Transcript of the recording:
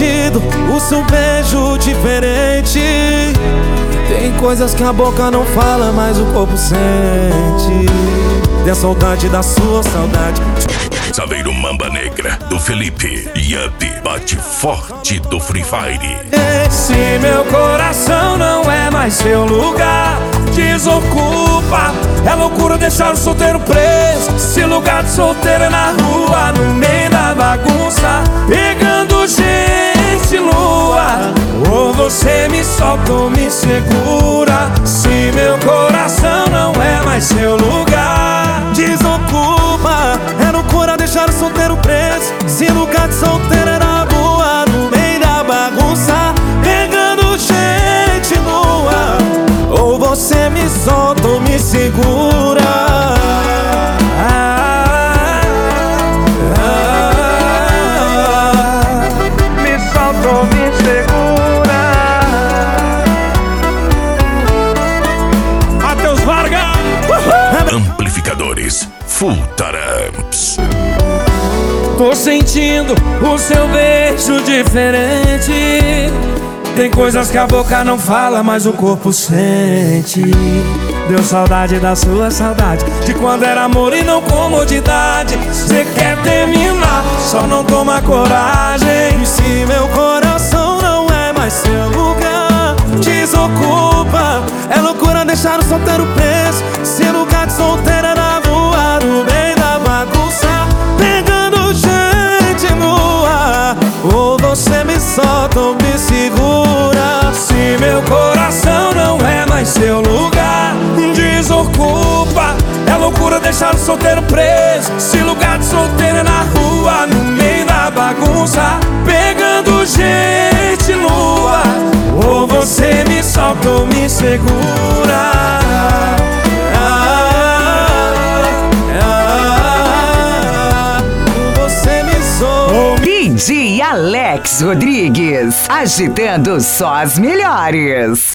sentindo o seu beijo diferente. Tem coisas que a boca não fala, mas o corpo sente. Tem a saudade da sua saudade. Saveiro Mamba Negra, do Felipe. Yup, bate forte do Free Fire. Se meu coração não é mais seu lugar, desocupa. É loucura deixar o solteiro preso. Se lugar de solteiro é na rua, no meio da bagunça, pegando gente lua. Ou você me solta ou me segura. Se meu coração não é mais seu lugar, desocupa. É loucura deixar o solteiro preso. Se lugar de solteiro é na rua, no meio da bagunça, pegando gente nua. Ou você me solta ou me segura. Me solta ou me segura. Matheus Vargas. Amplificadores Full Taramps. Tô sentindo o seu beijo diferente. Tem coisas que a boca não fala, mas o corpo sente. Deu saudade da sua saudade, de quando era amor e não comodidade. Cê quer terminar, só não toma coragem. E se meu coração não é mais seu lugar, desocupa. É loucura deixar o solteiro preso. Se lugar de solteiro é na rua, no meio da bagunça, pegando gente nua. Ou você me solta ou me segura. Se meu coração não é mais seu lugar, desocupa. É loucura deixar o solteiro preso. Se lugar de solteiro é na rua, no meio da bagunça, pegando gente nua. Ou você me solta ou me segura. Você me solta. DJ Alex Rodrigues, agitando só as melhores.